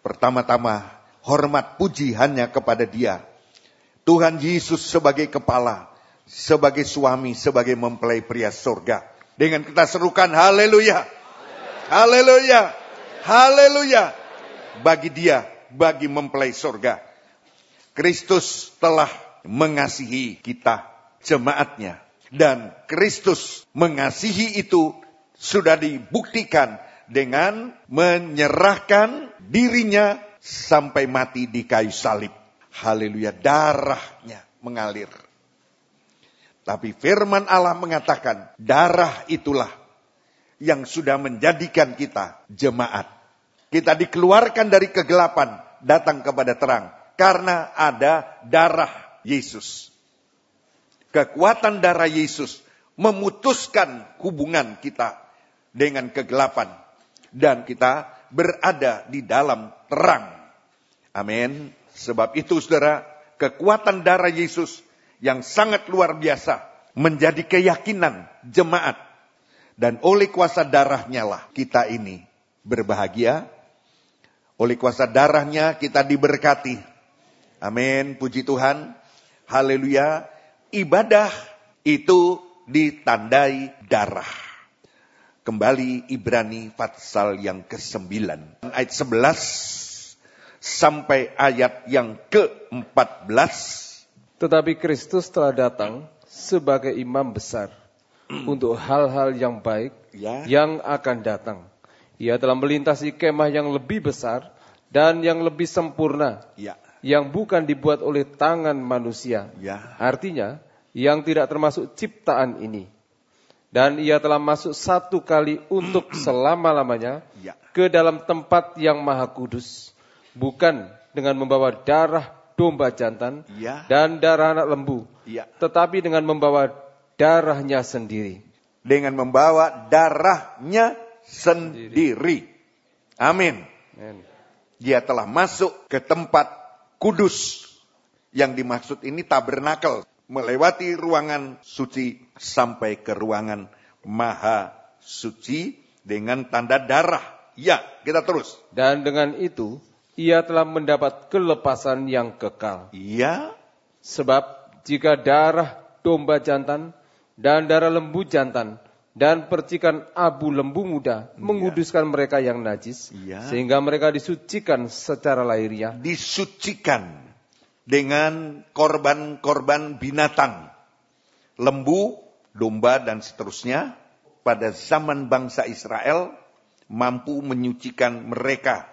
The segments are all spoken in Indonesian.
Pertama-tama, hormat puji hanya kepada Dia. Tuhan Yesus sebagai kepala, sebagai suami, sebagai mempelai pria surga. Dengan kita serukan haleluya. Haleluya. Haleluya. Bagi Dia, bagi mempelai surga. Kristus telah mengasihi kita, jemaatnya. Dan Kristus mengasihi itu sudah dibuktikan dengan menyerahkan dirinya sampai mati di kayu salib. Haleluya, darahnya mengalir. Tapi firman Allah mengatakan, darah itulah yang sudah menjadikan kita jemaat. Kita dikeluarkan dari kegelapan, datang kepada terang. Karena ada darah Yesus. Kekuatan darah Yesus memutuskan hubungan kita dengan kegelapan. Dan kita berada di dalam terang. Amin. Sebab itu saudara, kekuatan darah Yesus yang sangat luar biasa menjadi keyakinan jemaat. Dan oleh kuasa darahnya lah kita ini berbahagia. Oleh kuasa darahnya kita diberkati. Amin. Puji Tuhan. Haleluya. Ibadah itu ditandai darah. Kembali Ibrani pasal yang ke-9. Ayat 11 sampai ayat yang ke-14. Tetapi Kristus telah datang sebagai imam besar untuk hal-hal yang baik yang akan datang. Ia telah melintasi kemah yang lebih besar dan yang lebih sempurna. Yang bukan dibuat oleh tangan manusia. Artinya, yang tidak termasuk ciptaan ini. Dan ia telah masuk satu kali untuk selama-lamanya ke dalam tempat yang maha kudus. Bukan dengan membawa darah domba jantan dan darah anak lembu. Tetapi dengan membawa darahnya sendiri. Dengan membawa darahnya sendiri. Amin. Dia telah masuk ke tempat kudus. Yang dimaksud ini tabernakel. Melewati ruangan suci sampai ke ruangan maha suci dengan tanda darah. Ya, kita terus. Dan dengan itu, ia telah mendapat kelepasan yang kekal. Iya. Sebab jika darah domba jantan dan darah lembu jantan dan percikan abu lembu muda menguduskan mereka yang najis, sehingga mereka disucikan secara lahiriah. Disucikan dengan korban-korban binatang, lembu, domba, dan seterusnya. Pada zaman bangsa Israel, mampu menyucikan mereka.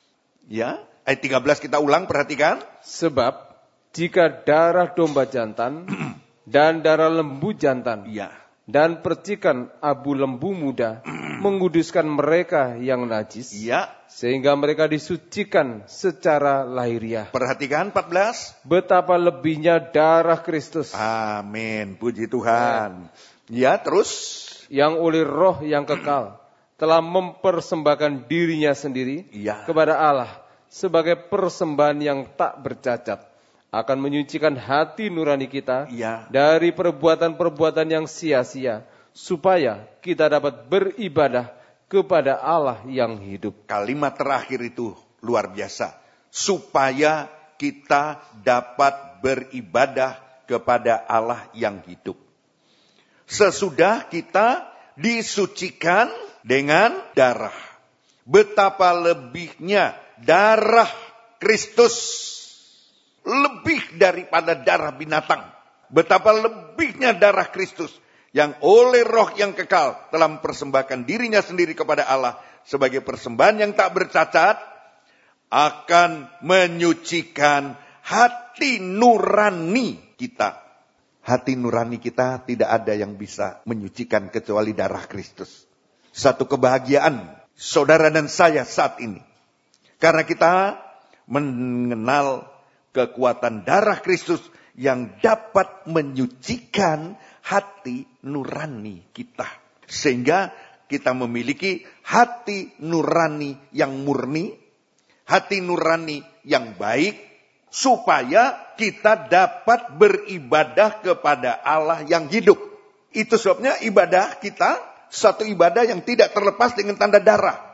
Ya, ayat 13 kita ulang, perhatikan. Sebab, jika darah domba jantan dan darah lembu jantan dan percikan abu lembu muda menguduskan mereka yang najis, sehingga mereka disucikan secara lahiriah. Perhatikan 14. Betapa lebihnya darah Kristus. Amin. Puji Tuhan. Ya, terus. Yang oleh roh yang kekal telah mempersembahkan dirinya sendiri kepada Allah sebagai persembahan yang tak bercacat. Akan menyucikan hati nurani kita dari perbuatan-perbuatan yang sia-sia. Supaya kita dapat beribadah kepada Allah yang hidup. Kalimat terakhir itu luar biasa. Supaya kita dapat beribadah kepada Allah yang hidup. Sesudah kita disucikan dengan darah. Betapa lebihnya darah Kristus. Lebih daripada darah binatang. Betapa lebihnya darah Kristus. Yang oleh roh yang kekal telah mempersembahkan dirinya sendiri kepada Allah sebagai persembahan yang tak bercacat, akan menyucikan hati nurani kita. Hati nurani kita tidak ada yang bisa menyucikan kecuali darah Kristus. Satu kebahagiaan saudara dan saya saat ini. Karena kita mengenal kekuatan darah Kristus yang dapat menyucikan hati nurani kita. Sehingga kita memiliki hati nurani yang murni, hati nurani yang baik, supaya kita dapat beribadah kepada Allah yang hidup. Itu sebabnya ibadah kita, satu ibadah yang tidak terlepas dengan tanda darah.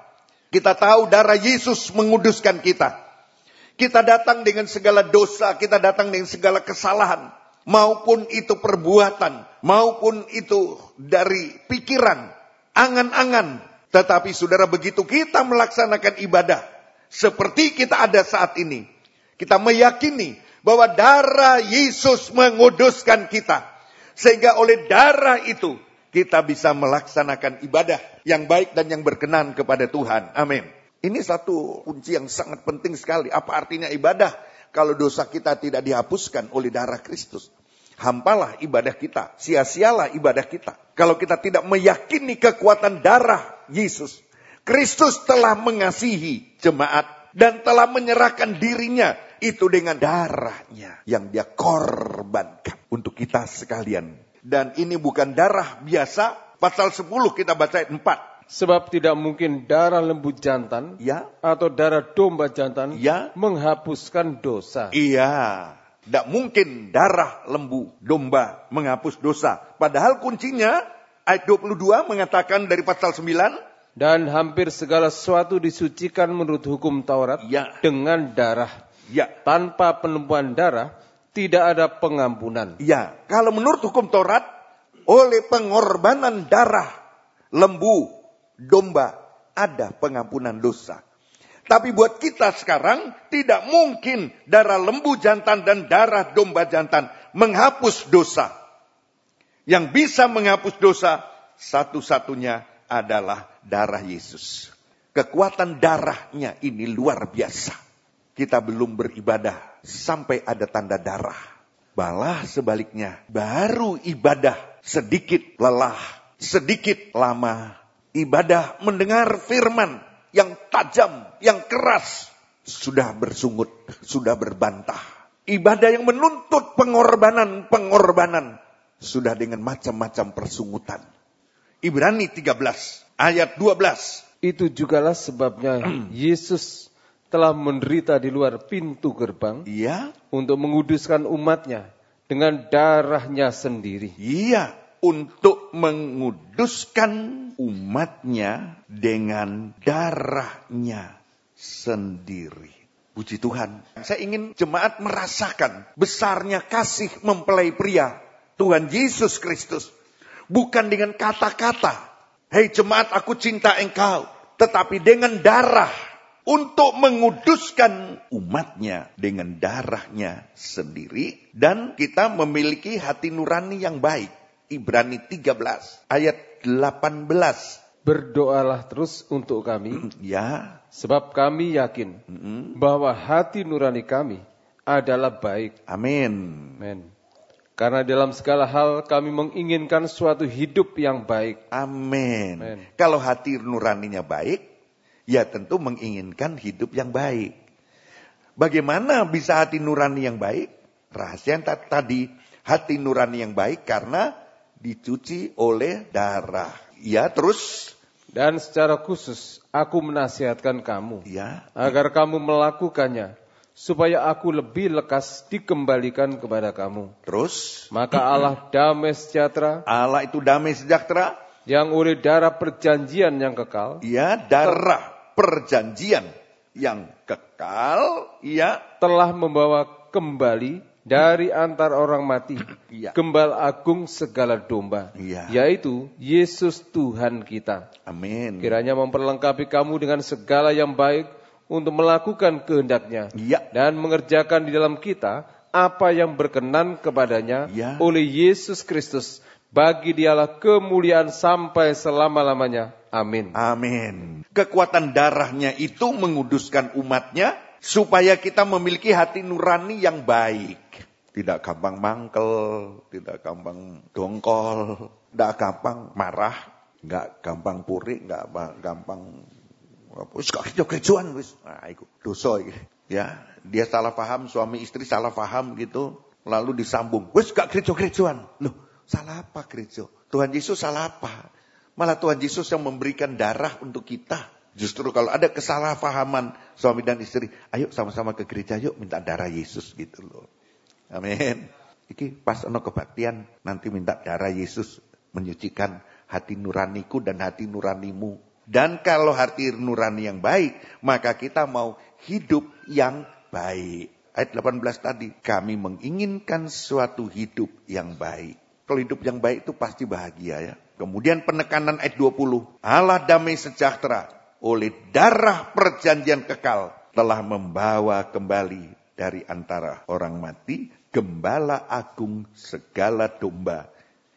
Kita tahu darah Yesus menguduskan kita. Kita datang dengan segala dosa, kita datang dengan segala kesalahan. Maupun itu perbuatan, maupun itu dari pikiran, angan-angan. Tetapi saudara, begitu kita melaksanakan ibadah, seperti kita ada saat ini, kita meyakini bahwa darah Yesus menguduskan kita. Sehingga oleh darah itu, kita bisa melaksanakan ibadah yang baik dan yang berkenan kepada Tuhan. Amin. Ini satu kunci yang sangat penting sekali. Apa artinya ibadah? Kalau dosa kita tidak dihapuskan oleh darah Kristus, hampalah ibadah kita, sia-sialah ibadah kita. Kalau kita tidak meyakini kekuatan darah Yesus, Kristus telah mengasihi jemaat dan telah menyerahkan dirinya itu dengan darahnya yang dia korbankan untuk kita sekalian. Dan ini bukan darah biasa. Pasal 10 kita baca ayat 4. Sebab tidak mungkin darah lembu jantan atau darah domba jantan menghapuskan dosa. Iya, tidak mungkin darah lembu domba menghapus dosa. Padahal kuncinya ayat 22 mengatakan dari pasal 9. Dan hampir segala sesuatu disucikan menurut hukum Taurat dengan darah. Tanpa penumpahan darah tidak ada pengampunan. Kalau menurut hukum Taurat, oleh pengorbanan darah lembu, domba, ada pengampunan dosa. Tapi buat kita sekarang, tidak mungkin darah lembu jantan dan darah domba jantan menghapus dosa. Yang bisa menghapus dosa, satu-satunya adalah darah Yesus. Kekuatan darahnya ini luar biasa. Kita belum beribadah sampai ada tanda darah. Malah sebaliknya, baru ibadah sedikit lelah, sedikit lama. Ibadah mendengar firman yang tajam, yang keras, sudah bersungut, sudah berbantah. Ibadah yang menuntut pengorbanan, sudah dengan macam-macam persungutan. Ibrani 13 ayat 12. Itu jugalah sebabnya Yesus telah menderita di luar pintu gerbang untuk menguduskan umatnya dengan darahnya sendiri. Untuk menguduskan umatnya dengan darahnya sendiri. Puji Tuhan. Saya ingin jemaat merasakan besarnya kasih mempelai pria Tuhan Yesus Kristus. Bukan dengan kata-kata, hei jemaat aku cinta engkau. Tetapi dengan darah. Untuk menguduskan umatnya dengan darahnya sendiri. Dan kita memiliki hati nurani yang baik. Ibrani 13 ayat 18. Berdoalah terus untuk kami. Sebab kami yakin bahwa hati nurani kami adalah baik. Amin. Karena dalam segala hal kami menginginkan suatu hidup yang baik. Amin. Kalau hati nuraninya baik, ya tentu menginginkan hidup yang baik. Bagaimana bisa hati nurani yang baik? Rahasia yang tadi, hati nurani yang baik karena dicuci oleh darah. Terus. Dan secara khusus aku menasihatkan kamu agar kamu melakukannya, supaya aku lebih lekas dikembalikan kepada kamu. Terus. Maka Allah damai sejahtera. Allah itu damai sejahtera. Yang oleh darah perjanjian yang kekal. Darah perjanjian yang kekal. Telah membawa kembali dari antar orang mati. Gembala agung segala domba. Yaitu Yesus Tuhan kita. Amin. Kiranya memperlengkapi kamu dengan segala yang baik untuk melakukan kehendak-Nya dan mengerjakan di dalam kita apa yang berkenan kepadanya oleh Yesus Kristus. Bagi Dialah kemuliaan sampai selama-lamanya. Amin. Amin. Kekuatan darahnya itu menguduskan umatnya supaya kita memiliki hati nurani yang baik. Tidak gampang mangkel, tidak gampang dongkol, tidak gampang marah, tidak gampang puri, tidak gampang wis kok gereja-gerejaan wis. Nah, iku dosa iki. Dia salah paham, suami istri salah paham gitu, lalu disambung. Wis gak gereja-gerejaan. Loh, salah apa gereja? Tuhan Yesus salah apa? Malah Tuhan Yesus yang memberikan darah untuk kita. Justru kalau ada kesalahpahaman suami dan istri, ayo sama-sama ke gereja, yuk minta darah Yesus gitu loh. Amin. Iki pas ono kebaktian, nanti minta darah Yesus menyucikan hati nuraniku dan hati nuranimu. Dan kalau hati nurani yang baik, maka kita mau hidup yang baik. Ayat 18 tadi, kami menginginkan suatu hidup yang baik. Kalau hidup yang baik itu pasti bahagia ya. Kemudian penekanan ayat 20. Allah damai sejahtera oleh darah perjanjian kekal telah membawa kembali dari antara orang mati Gembala agung segala domba,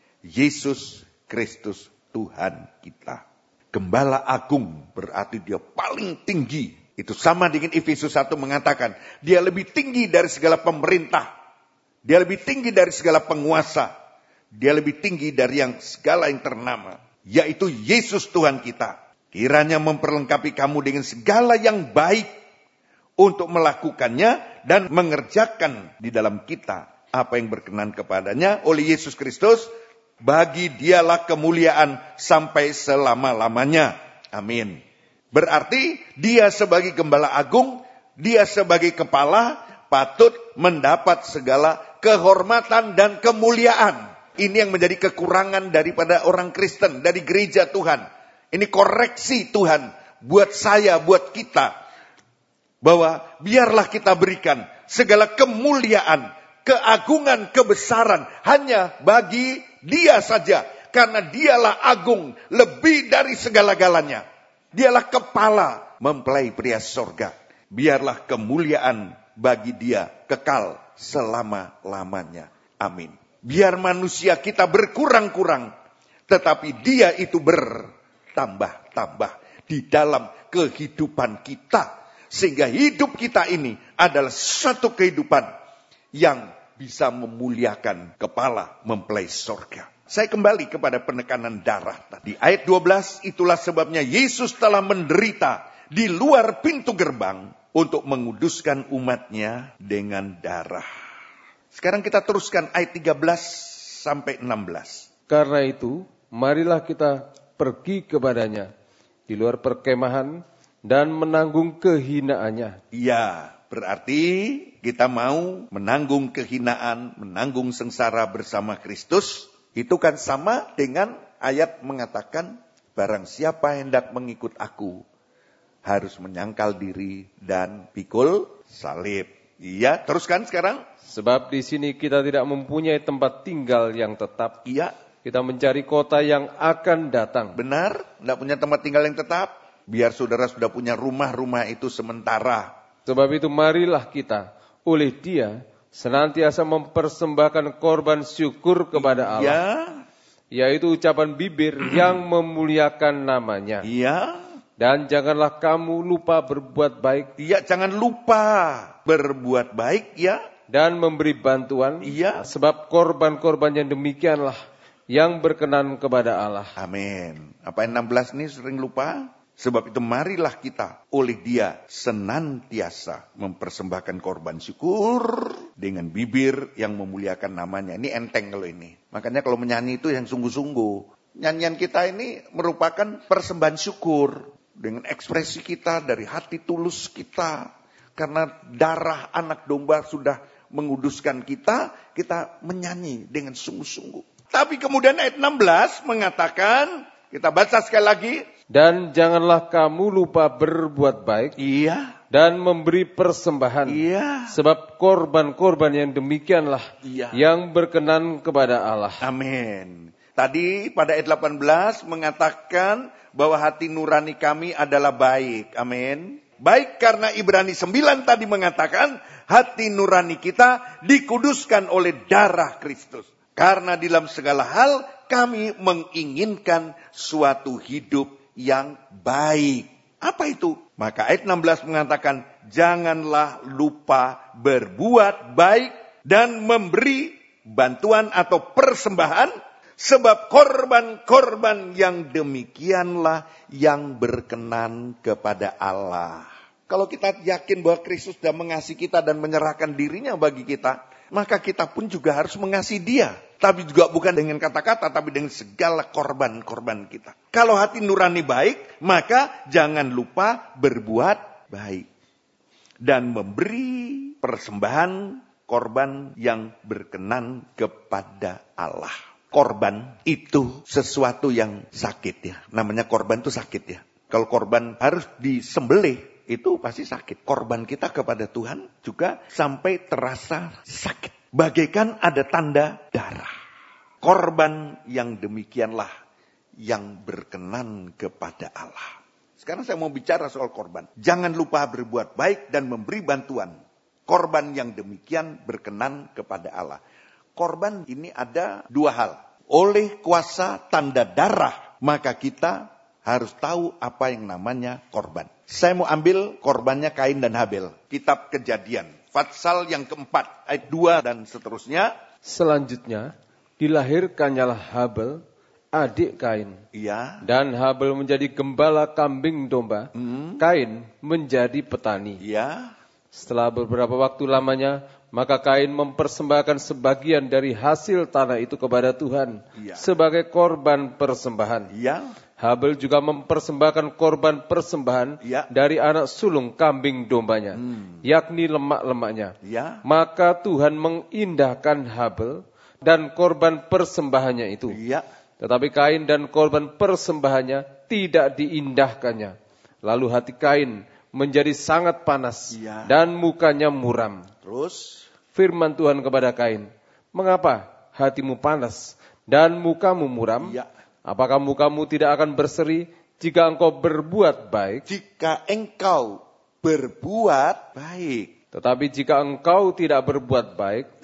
Yesus Kristus Tuhan kita. Gembala agung berarti dia paling tinggi. Itu sama dengan Efesus 1 mengatakan, dia lebih tinggi dari segala pemerintah. Dia lebih tinggi dari segala penguasa. Dia lebih tinggi dari segala yang ternama, yaitu Yesus Tuhan kita. Kiranya memperlengkapi kamu dengan segala yang baik untuk melakukannya dan mengerjakan di dalam kita apa yang berkenan kepadanya oleh Yesus Kristus. Bagi dialah kemuliaan sampai selama-lamanya. Amin. Berarti dia sebagai gembala agung, dia sebagai kepala patut mendapat segala kehormatan dan kemuliaan. Ini yang menjadi kekurangan daripada orang Kristen, dari gereja Tuhan. Ini koreksi Tuhan buat saya, buat kita. Bahwa biarlah kita berikan segala kemuliaan, keagungan, kebesaran hanya bagi Dia saja. Karena dialah agung lebih dari segala-galanya. Dialah kepala mempelai pria sorga. Biarlah kemuliaan bagi Dia kekal selama-lamanya. Amin. Biar manusia kita berkurang-kurang, tetapi Dia itu bertambah-tambah di dalam kehidupan kita. Sehingga hidup kita ini adalah satu kehidupan yang bisa memuliakan kepala mempelai sorga. Saya kembali kepada penekanan darah tadi. Ayat 12, itulah sebabnya Yesus telah menderita di luar pintu gerbang untuk menguduskan umatnya dengan darah. Sekarang kita teruskan ayat 13 sampai 16. Karena itu, marilah kita pergi kepadanya di luar perkemahan dan menanggung kehinaannya. Iya, berarti kita mau menanggung kehinaan, menanggung sengsara bersama Kristus. Itu kan sama dengan ayat mengatakan, barang siapa hendak mengikut aku, harus menyangkal diri dan pikul salib. Iya, teruskan sekarang. Sebab di sini kita tidak mempunyai tempat tinggal yang tetap. Iya. Kita mencari kota yang akan datang. Benar, tidak punya tempat tinggal yang tetap. Biar saudara sudah punya rumah itu sementara. Sebab itu marilah kita oleh Dia senantiasa mempersembahkan korban syukur kepada Allah. Iya. Yaitu ucapan bibir yang memuliakan namanya. Iya. Dan janganlah kamu lupa berbuat baik. Iya, jangan lupa berbuat baik ya. Dan memberi bantuan. Iya. Sebab korban-korban yang demikianlah yang berkenan kepada Allah. Amin. Apa yang 16 ini sering lupa? Sebab itu marilah kita oleh Dia senantiasa mempersembahkan korban syukur dengan bibir yang memuliakan namanya. Ini enteng kalau ini. Makanya kalau menyanyi itu yang sungguh-sungguh. Nyanyian kita ini merupakan persembahan syukur. Dengan ekspresi kita dari hati tulus kita. Karena darah anak domba sudah menguduskan kita. Kita menyanyi dengan sungguh-sungguh. Tapi kemudian ayat 16 mengatakan, kita baca sekali lagi. Dan janganlah kamu lupa berbuat baik. Iya. Dan memberi persembahan. Iya. Sebab korban-korban yang demikianlah yang berkenan kepada Allah. Amin. Tadi pada ayat 18 mengatakan bahwa hati nurani kami adalah baik. Amin. Baik karena Ibrani 9 tadi mengatakan hati nurani kita dikuduskan oleh darah Kristus. Karena dalam segala hal kami menginginkan suatu hidup yang baik. Apa itu? Maka ayat 16 mengatakan, janganlah lupa berbuat baik dan memberi bantuan atau persembahan, sebab korban-korban yang demikianlah yang berkenan kepada Allah. Kalau kita yakin bahwa Kristus sudah mengasihi kita dan menyerahkan dirinya bagi kita, maka kita pun juga harus mengasihi Dia. Tapi juga bukan dengan kata-kata, tapi dengan segala korban-korban kita. Kalau hati nurani baik, maka jangan lupa berbuat baik. Dan memberi persembahan korban yang berkenan kepada Allah. Korban itu sesuatu yang sakit ya. Namanya korban itu sakit ya. Kalau korban harus disembelih, itu pasti sakit. Korban kita kepada Tuhan juga sampai terasa sakit. Bagaikan ada tanda darah. Korban yang demikianlah yang berkenan kepada Allah. Sekarang saya mau bicara soal korban. Jangan lupa berbuat baik dan memberi bantuan. Korban yang demikian berkenan kepada Allah. Korban ini ada dua hal. Oleh kuasa tanda darah, maka kita harus tahu apa yang namanya korban. Saya mau ambil korbannya Kain dan Habel. Kitab Kejadian. Pasal yang keempat, ayat 2 dan seterusnya. Selanjutnya, dilahirkannyalah Habel, adik Kain. Iya. Dan Habel menjadi gembala kambing domba. Kain menjadi petani. Iya. Setelah beberapa waktu lamanya, maka Kain mempersembahkan sebagian dari hasil tanah itu kepada Tuhan. Iya. Sebagai korban persembahan. Iya. Habel juga mempersembahkan korban persembahan dari anak sulung kambing dombanya, yakni lemak-lemaknya. Ya. Maka Tuhan mengindahkan Habel dan korban persembahannya itu. Ya. Tetapi Kain dan korban persembahannya tidak diindahkannya. Lalu hati Kain menjadi sangat panas dan mukanya muram. Terus firman Tuhan kepada Kain, "Mengapa hatimu panas dan mukamu muram? Apakah mukamu tidak akan berseri jika engkau berbuat baik?" Jika engkau berbuat baik. Tetapi jika engkau tidak berbuat baik,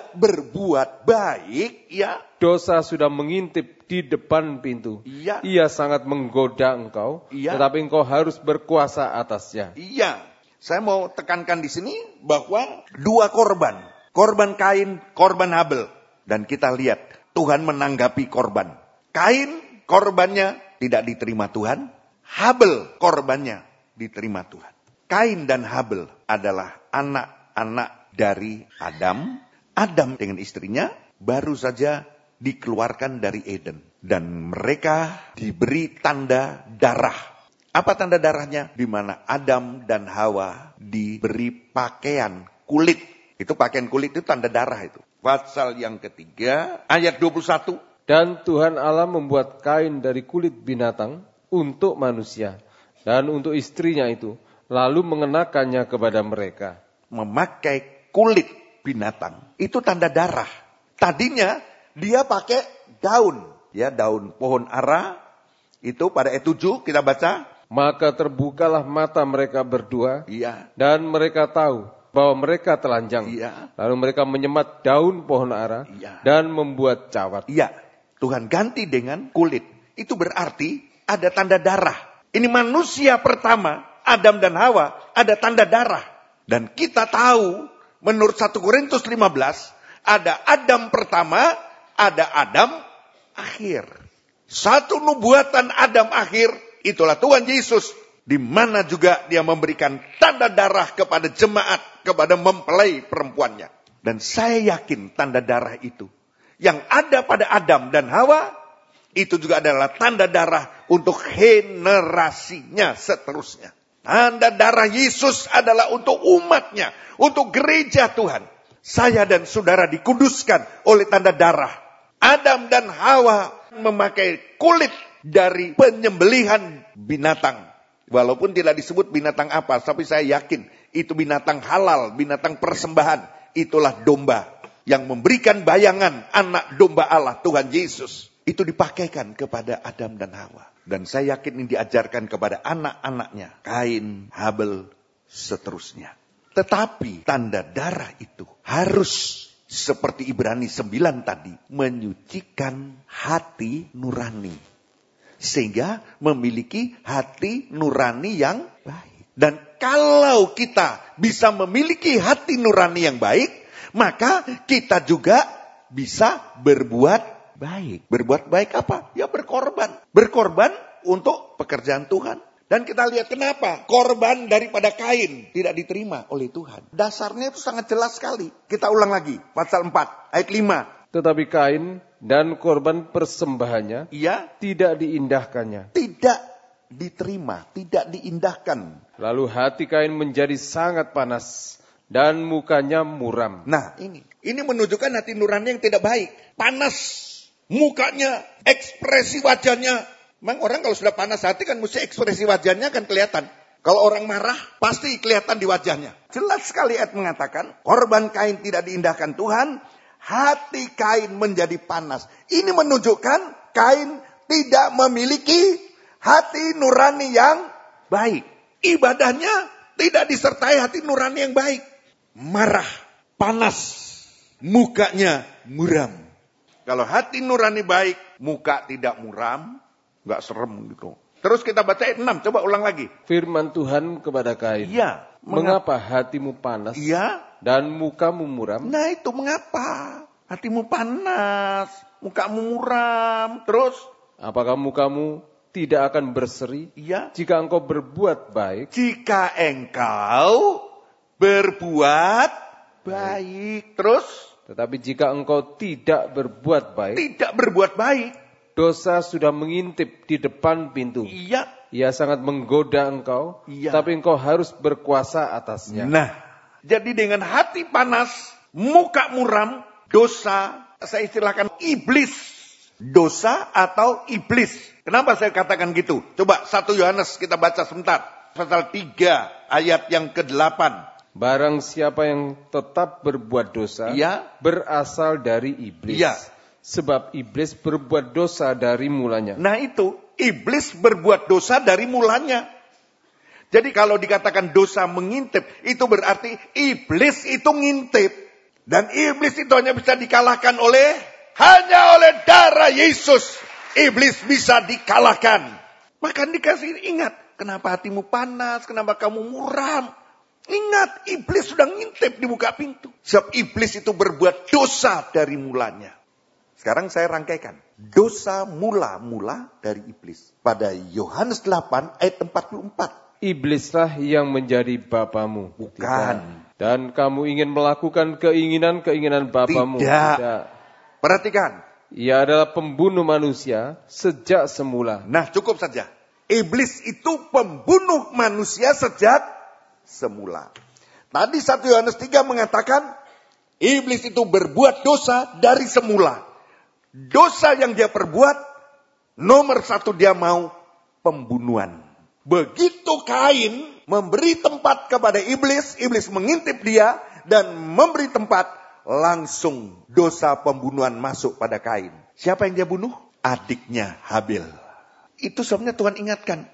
dosa sudah mengintip di depan pintu. Ia sangat menggoda engkau, tetapi engkau harus berkuasa atasnya. Iya. Saya mau tekankan di sini bahwa dua korban. Korban Kain, korban Habel. Dan kita lihat Tuhan menanggapi korban. Kain korbannya tidak diterima Tuhan. Habel korbannya diterima Tuhan. Kain dan Habel adalah anak-anak dari Adam. Adam dengan istrinya baru saja dikeluarkan dari Eden. Dan mereka diberi tanda darah. Apa tanda darahnya? Di mana Adam dan Hawa diberi pakaian kulit. Itu pakaian kulit itu tanda darah itu. Pasal yang ketiga ayat 21. Dan Tuhan Allah membuat kain dari kulit binatang untuk manusia dan untuk istrinya itu, lalu mengenakannya kepada mereka. Memakai kulit binatang, itu tanda darah. Tadinya dia pakai daun, daun pohon ara. Itu pada ayat 7 kita baca. Maka terbukalah mata mereka berdua, dan mereka tahu bahwa mereka telanjang. Lalu mereka menyemat daun pohon ara dan membuat cawat. Tuhan ganti dengan kulit. Itu berarti ada tanda darah. Ini manusia pertama, Adam dan Hawa, ada tanda darah. Dan kita tahu, menurut 1 Korintus 15, ada Adam pertama, ada Adam akhir. Satu nubuatan Adam akhir, itulah Tuhan Yesus. Di mana juga dia memberikan tanda darah kepada jemaat, kepada mempelai perempuannya. Dan saya yakin tanda darah itu yang ada pada Adam dan Hawa, itu juga adalah tanda darah untuk generasinya seterusnya. Tanda darah Yesus adalah untuk umatnya, untuk gereja Tuhan. Saya dan saudara dikuduskan oleh tanda darah. Adam dan Hawa memakai kulit dari penyembelihan binatang. Walaupun tidak disebut binatang apa, tapi saya yakin itu binatang halal, binatang persembahan. Itulah domba yang memberikan bayangan anak domba Allah, Tuhan Yesus. Itu dipakaikan kepada Adam dan Hawa. Dan saya yakin ini diajarkan kepada anak-anaknya. Kain, Habel, seterusnya. Tetapi tanda darah itu harus seperti Ibrani 9 tadi. Menyucikan hati nurani. Sehingga memiliki hati nurani yang baik. Dan kalau kita bisa memiliki hati nurani yang baik, maka kita juga bisa berbuat baik. Berbuat baik apa? Ya berkorban. Berkorban untuk pekerjaan Tuhan. Dan kita lihat kenapa korban daripada Kain tidak diterima oleh Tuhan. Dasarnya itu sangat jelas sekali. Kita ulang lagi. Pasal 4 ayat 5. Tetapi Kain dan korban persembahannya tidak diindahkannya. Tidak diterima. Tidak diindahkan. Lalu hati Kain menjadi sangat panas. Dan mukanya muram. Nah ini menunjukkan hati nurani yang tidak baik. Panas. Mukanya, ekspresi wajahnya Memang orang kalau sudah panas hati kan mesti ekspresi wajahnya kan kelihatan. Kalau orang marah pasti kelihatan di wajahnya. Jelas sekali ayat mengatakan korban Kain tidak diindahkan Tuhan. Hati Kain menjadi panas. Ini menunjukkan Kain tidak memiliki hati nurani yang baik. Ibadahnya tidak disertai hati nurani yang baik. Marah, panas, mukanya muram. Kalau hati nurani baik, muka tidak muram, nggak serem gitu. Terus kita baca ayat 6, coba ulang lagi. Firman Tuhan kepada Kain. Iya. Mengapa hatimu panas dan mukamu muram? Nah itu mengapa? Hatimu panas, mukamu muram. Terus? Apakah mukamu tidak akan berseri? Iya. Jika engkau berbuat baik. Jika engkau berbuat baik. Terus? Tetapi jika engkau tidak berbuat baik. Tidak berbuat baik. Dosa sudah mengintip di depan pintu. Iya. Ia sangat menggoda engkau, tapi engkau harus berkuasa atasnya. Nah, jadi dengan hati panas, muka muram, dosa, saya istilahkan iblis. Dosa atau iblis. Kenapa saya katakan gitu? Coba 1 Yohanes kita baca sebentar. Pasal 3 ayat yang ke-8. Barang siapa yang tetap berbuat dosa, berasal dari iblis. Iya. Sebab iblis berbuat dosa dari mulanya. Nah itu, iblis berbuat dosa dari mulanya. Jadi kalau dikatakan dosa mengintip, itu berarti iblis itu ngintip. Dan iblis itu hanya bisa dikalahkan hanya oleh darah Yesus. Iblis bisa dikalahkan. Maka dikasih ingat, kenapa hatimu panas, kenapa kamu muram. Ingat, iblis sudah ngintip di muka pintu. Sebab iblis itu berbuat dosa dari mulanya. Sekarang saya rangkaikan. Dosa mula-mula dari iblis. Pada Yohanes 8 ayat 44. Iblislah yang menjadi bapamu. Bukan. Dan kamu ingin melakukan keinginan-keinginan bapamu. Tidak. Perhatikan. Ia adalah pembunuh manusia sejak semula. Nah cukup saja. Iblis itu pembunuh manusia sejak semula. Tadi 1 Yohanes 3 mengatakan. Iblis itu berbuat dosa dari semula. Dosa yang dia perbuat, nomor 1 dia mau pembunuhan. Begitu Kain memberi tempat kepada iblis, iblis mengintip dia dan memberi tempat, langsung dosa pembunuhan masuk pada Kain. Siapa yang dia bunuh? Adiknya Habil. Itu sebabnya Tuhan ingatkan,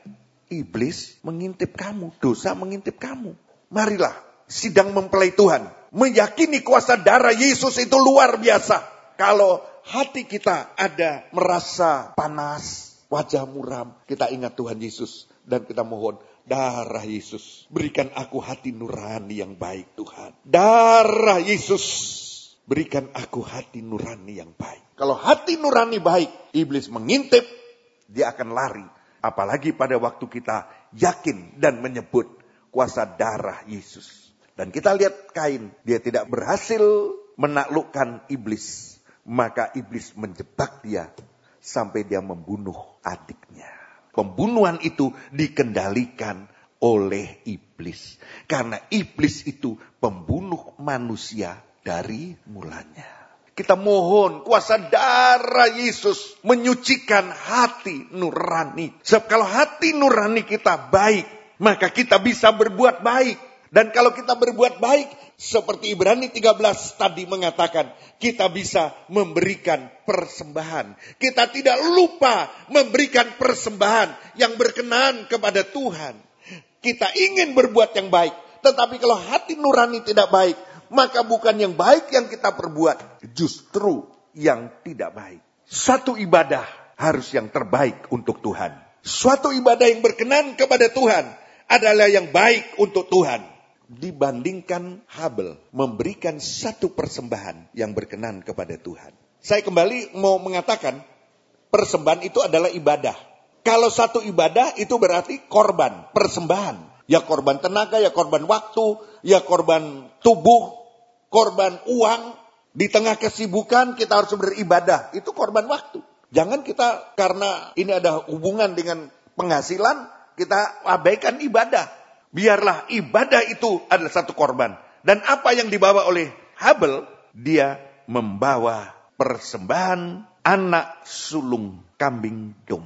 iblis mengintip kamu, dosa mengintip kamu. Marilah sidang mempelai Tuhan, meyakini kuasa darah Yesus itu luar biasa. Kalau hati kita ada merasa panas, wajah muram, kita ingat Tuhan Yesus. Dan kita mohon, darah Yesus, berikan aku hati nurani yang baik Tuhan. Darah Yesus, berikan aku hati nurani yang baik. Kalau hati nurani baik, iblis mengintip, dia akan lari. Apalagi pada waktu kita yakin dan menyebut kuasa darah Yesus. Dan kita lihat Kain, dia tidak berhasil menaklukkan iblis. Maka iblis menjebak dia sampai dia membunuh adiknya. Pembunuhan itu dikendalikan oleh iblis. Karena iblis itu pembunuh manusia dari mulanya. Kita mohon kuasa darah Yesus menyucikan hati nurani. Sebab kalau hati nurani kita baik, maka kita bisa berbuat baik. Dan kalau kita berbuat baik, seperti Ibrani 13 tadi mengatakan, kita bisa memberikan persembahan. Kita tidak lupa memberikan persembahan yang berkenan kepada Tuhan. Kita ingin berbuat yang baik. Tetapi kalau hati nurani tidak baik, maka bukan yang baik yang kita perbuat, justru yang tidak baik. Satu ibadah harus yang terbaik untuk Tuhan. Suatu ibadah yang berkenan kepada Tuhan adalah yang baik untuk Tuhan. Dibandingkan Habel memberikan satu persembahan yang berkenan kepada Tuhan. Saya kembali mau mengatakan persembahan itu adalah ibadah. Kalau satu ibadah itu berarti korban, persembahan. Ya korban tenaga, ya korban waktu, ya korban tubuh, korban uang. Di tengah kesibukan kita harus beribadah. Itu korban waktu. Jangan kita karena ini ada hubungan dengan penghasilan, kita abaikan ibadah. Biarlah ibadah itu adalah satu korban. Dan apa yang dibawa oleh Habel, dia membawa persembahan anak sulung kambing domba.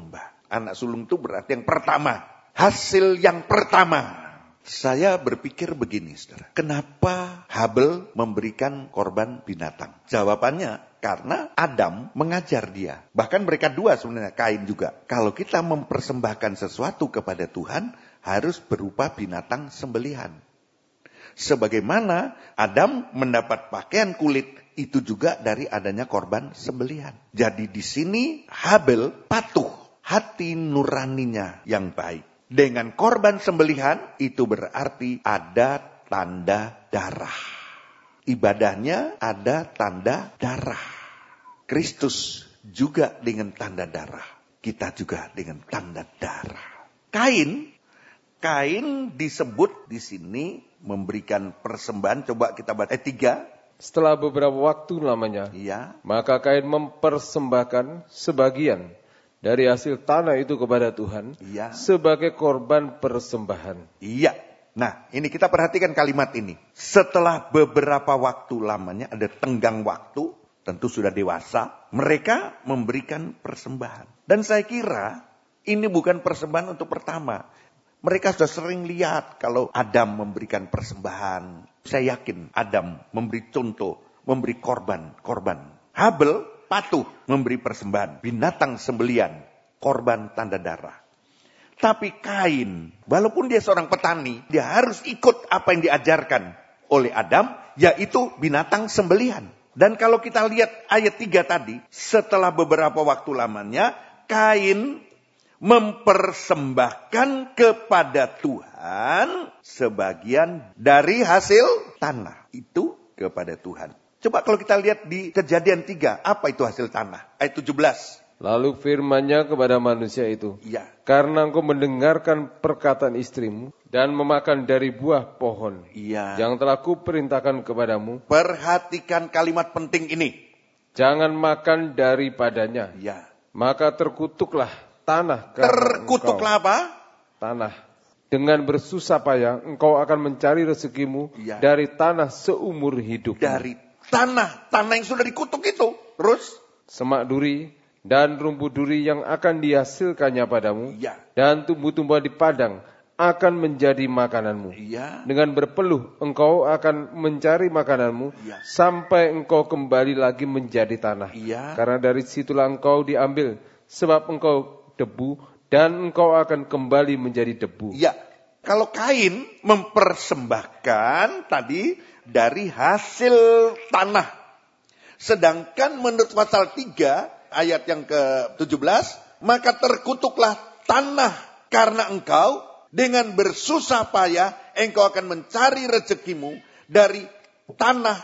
Anak sulung itu berarti yang pertama. Hasil yang pertama. Saya berpikir begini, saudara. Kenapa Habel memberikan korban binatang? Jawabannya, karena Adam mengajar dia. Bahkan mereka dua sebenarnya, Kain juga. Kalau kita mempersembahkan sesuatu kepada Tuhan, harus berupa binatang sembelihan. Sebagaimana Adam mendapat pakaian kulit, itu juga dari adanya korban sembelihan. Jadi di sini Habel patuh, hati nuraninya yang baik. Dengan korban sembelihan, itu berarti ada tanda darah. Ibadahnya ada tanda darah. Kristus juga dengan tanda darah. Kita juga dengan tanda darah. Kain disebut di sini memberikan persembahan. Coba kita baca 3. Setelah beberapa waktu lamanya, maka Kain mempersembahkan sebagian dari hasil tanah itu kepada Tuhan sebagai korban persembahan. Iya. Nah, ini kita perhatikan kalimat ini. Setelah beberapa waktu lamanya, ada tenggang waktu, tentu sudah dewasa, mereka memberikan persembahan. Dan saya kira ini bukan persembahan untuk pertama. Mereka sudah sering lihat kalau Adam memberikan persembahan. Saya yakin Adam memberi contoh, memberi korban. Habel patuh memberi persembahan, binatang sembelian, korban tanda darah. Tapi Kain, walaupun dia seorang petani, dia harus ikut apa yang diajarkan oleh Adam, yaitu binatang sembelihan. Dan kalau kita lihat ayat 3 tadi, setelah beberapa waktu lamanya, Kain mempersembahkan kepada Tuhan sebagian dari hasil tanah itu kepada Tuhan. Coba kalau kita lihat di Kejadian 3, apa itu hasil tanah? Ayat 17. Lalu firman-Nya kepada manusia itu, karena engkau mendengarkan perkataan istrimu dan memakan dari buah pohon yang telah kuperintahkan kepadamu. Perhatikan kalimat penting ini. Jangan makan daripadanya. Maka terkutuklah tanah. Terkutuklah apa? Tanah. Dengan bersusah payah engkau akan mencari rezekimu dari tanah seumur hidup. Dari tanah yang sudah dikutuk itu. Terus? Semak duri dan rumput duri yang akan dihasilkannya padamu. Dan tumbuh-tumbuhan di padang akan menjadi makananmu. Dengan berpeluh engkau akan mencari makananmu sampai engkau kembali lagi menjadi tanah. Karena dari situlah engkau diambil, sebab engkau debu dan engkau akan kembali menjadi debu. Kalau Kain mempersembahkan tadi dari hasil tanah. Sedangkan menurut pasal 3 ayat yang ke-17, maka terkutuklah tanah karena engkau dengan bersusah payah engkau akan mencari rezekimu dari tanah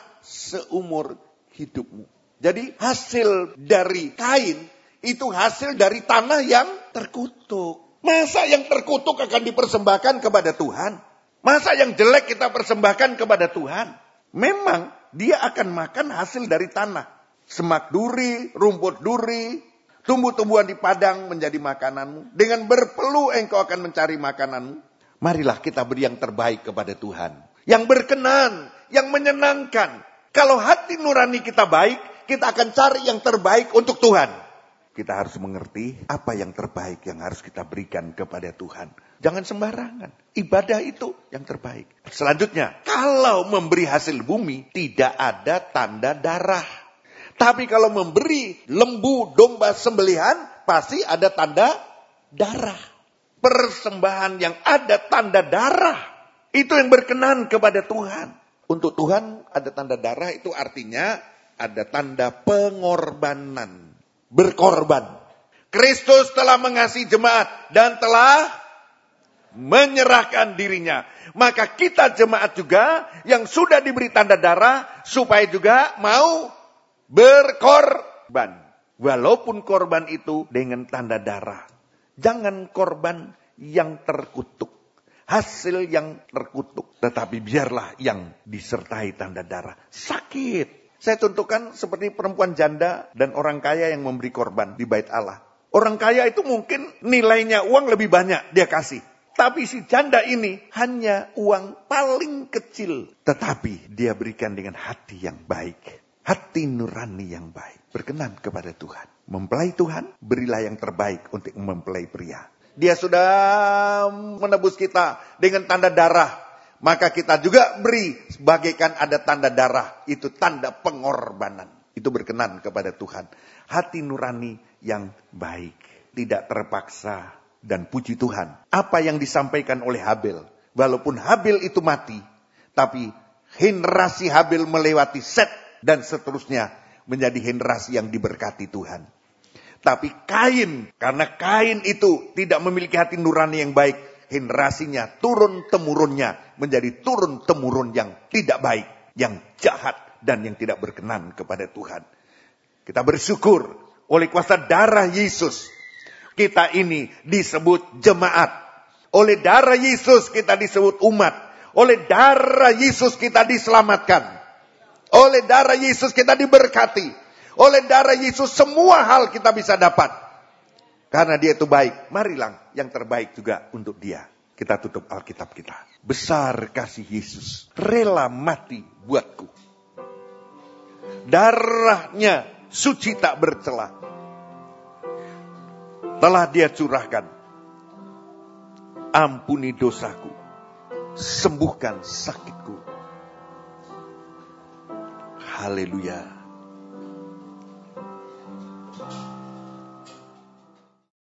seumur hidupmu. Jadi hasil dari Kain itu hasil dari tanah yang terkutuk. Masa yang terkutuk akan dipersembahkan kepada Tuhan? Masa yang jelek kita persembahkan kepada Tuhan? Memang dia akan makan hasil dari tanah. Semak duri, rumput duri, tumbuh-tumbuhan di padang menjadi makananmu. Dengan berpeluh engkau akan mencari makananmu. Marilah kita beri yang terbaik kepada Tuhan. Yang berkenan, yang menyenangkan. Kalau hati nurani kita baik, kita akan cari yang terbaik untuk Tuhan. Kita harus mengerti apa yang terbaik yang harus kita berikan kepada Tuhan. Jangan sembarangan. Ibadah itu yang terbaik. Selanjutnya, kalau memberi hasil bumi, tidak ada tanda darah. Tapi kalau memberi lembu, domba, sembelihan, pasti ada tanda darah. Persembahan yang ada tanda darah, itu yang berkenan kepada Tuhan. Untuk Tuhan ada tanda darah, itu artinya ada tanda pengorbanan. Berkorban. Kristus telah mengasihi jemaat dan telah menyerahkan dirinya. Maka kita jemaat juga yang sudah diberi tanda darah supaya juga mau berkorban. Walaupun korban itu dengan tanda darah. Jangan korban yang terkutuk. Hasil yang terkutuk. Tetapi biarlah yang disertai tanda darah. Sakit. Saya contohkan seperti perempuan janda dan orang kaya yang memberi korban di bait Allah. Orang kaya itu mungkin nilainya uang lebih banyak dia kasih. Tapi si janda ini hanya uang paling kecil. Tetapi dia berikan dengan hati yang baik. Hati nurani yang baik. Berkenan kepada Tuhan. mempelai Tuhan, berilah yang terbaik untuk mempelai pria. Dia sudah menebus kita dengan tanda darah, maka kita juga beri bagaikan ada tanda darah. Itu tanda pengorbanan. Itu berkenan kepada Tuhan. Hati nurani yang baik, tidak terpaksa, dan puji Tuhan. Apa yang disampaikan oleh Habil, walaupun Habil itu mati, tapi generasi Habil melewati Set dan seterusnya menjadi generasi yang diberkati Tuhan. Tapi Kain, karena Kain itu tidak memiliki hati nurani yang baik, generasinya turun-temurunnya menjadi turun-temurun yang tidak baik, yang jahat dan yang tidak berkenan kepada Tuhan. Kita bersyukur oleh kuasa darah Yesus, kita ini disebut jemaat. Oleh darah Yesus kita disebut umat. Oleh darah Yesus kita diselamatkan. Oleh darah Yesus kita diberkati. Oleh darah Yesus semua hal kita bisa dapat. Karena dia itu baik. Marilah yang terbaik juga untuk dia. Kita tutup Alkitab kita. Besar kasih Yesus. Rela mati buatku. Darahnya suci tak bercela. Telah dia curahkan. Ampuni dosaku. Sembuhkan sakitku. Haleluya.